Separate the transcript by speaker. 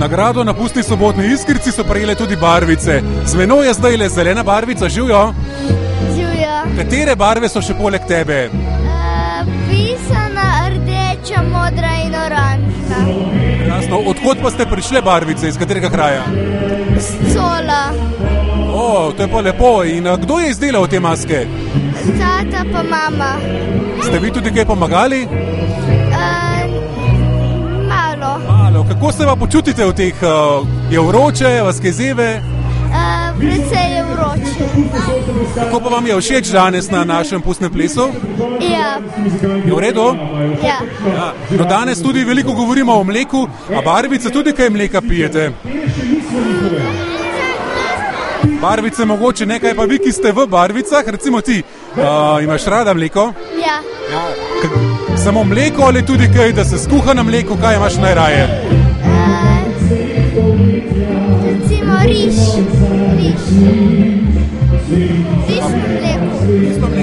Speaker 1: Nagrado na pustni sobotni Iskrici so prejele tudi barvice. Z menoj je zdaj le zelena barvica, živjo?
Speaker 2: Živjo.
Speaker 1: Katere barve so še poleg tebe?
Speaker 2: Pisana, rdeča, modra in oranžna.
Speaker 1: Jasno, odkot pa ste prišle barvice, iz katerega kraja?
Speaker 2: S Cola.
Speaker 1: O, to je pa lepo. In kdo je izdelal te maske?
Speaker 2: Tata pa mama.
Speaker 1: Ste vi tudi kaj pomagali?
Speaker 2: Malo.
Speaker 1: Kako se pa počutite v teh? Je vroče, vas kaj zebe?
Speaker 2: Precej je vroče.
Speaker 1: Kako pa vam je všeč danes na našem pustnem plesu?
Speaker 2: Ja.
Speaker 1: Je v redu?
Speaker 2: Ja.
Speaker 1: No, danes tudi veliko govorimo o mleku, a barvice tudi kaj mleka pijete? Barvice mogoče nekaj, pa vi, ki ste v barvicah, recimo ti, imaš rada mleko?
Speaker 2: Ja.
Speaker 1: Samo mleko ali tudi kaj, da se skuha na mleku, kaj imaš najraje?
Speaker 2: Recimo riž. Riž na mleku.